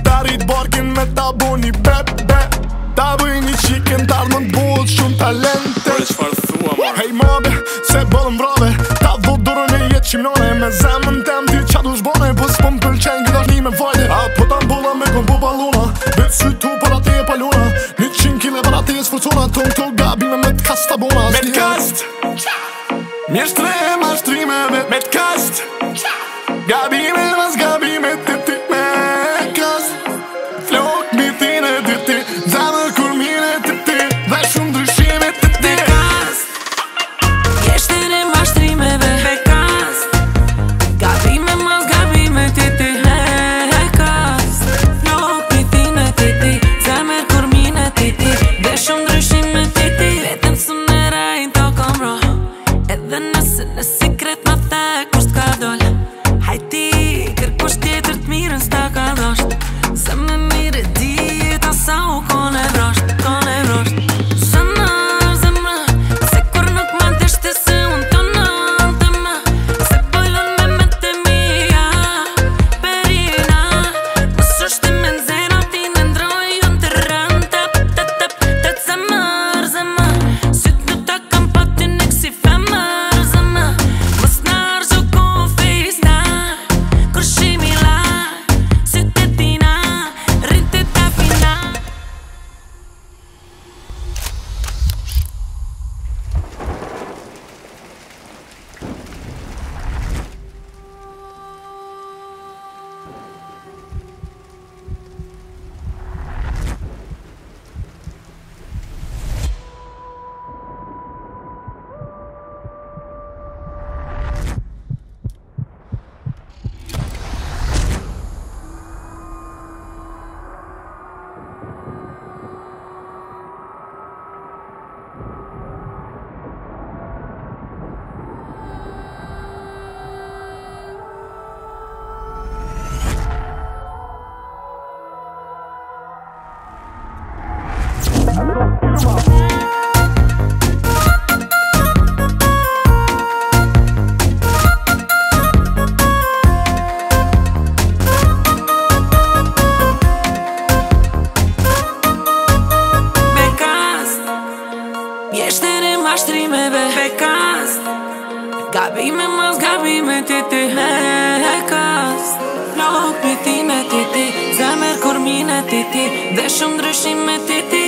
Ta rrit barkin me ta bo një bebe. Ta bëj një qiken t'ardhën t'bohet shumë talente. Për qfar thua marrë? Hej mabe, se bëllëm brave. Ta dhot dorën e jetë qimnone. Me zemën tem ti qa du shbone. Po s'pëm pëlqen këtë ashni me vajde. A po ta mbolla me kon po balona. Bet sy tu për ati e palona. 100 kile për ati e sforcona. Ton këto gabime me t'kast abona. Me t'kast mjeshtre e mashtrimeve. Me t'kast gabime mas gabime ti ti. Me kast flok mi tine ti ti. Zemër kur mine ti ti. Dhe shumë ndryshime ti ti. Me kast mjeshtre e mashtrimeve. Me kast gabime mas gabime ti ti. Me kast flok mi tine ti ti. Zemër kur mine ti ti. Dhe shumë ndryshime ti ti. Vetëm së nëra i to kom ro. Edhe nëse në sekret më the kusht ka dol. Hajti kërkush tjetër t'mirën s'ta ka dosht. Se me mire di ta sa u kone vrosht. Kone vrosht Zemër, zemër se kur nuk ma deshte se unë të nënte më. Se pëllon me me të mija perina. Nësë është me nxena ti në ndroj unë të rënd. Të zemër, zemër sytë në ta kam pati në kësi femër. Zemër mës në argjo kon fejsna. Kur shimi la sytë e tina rrinte ta fina. Mjeshtere e mashtrimeve. Me kast gabime mas gabime ti ti. Me kast flok mi thine ti ti. Zemër kur mine ti ti. Dhe shumë ndryshime ti ti.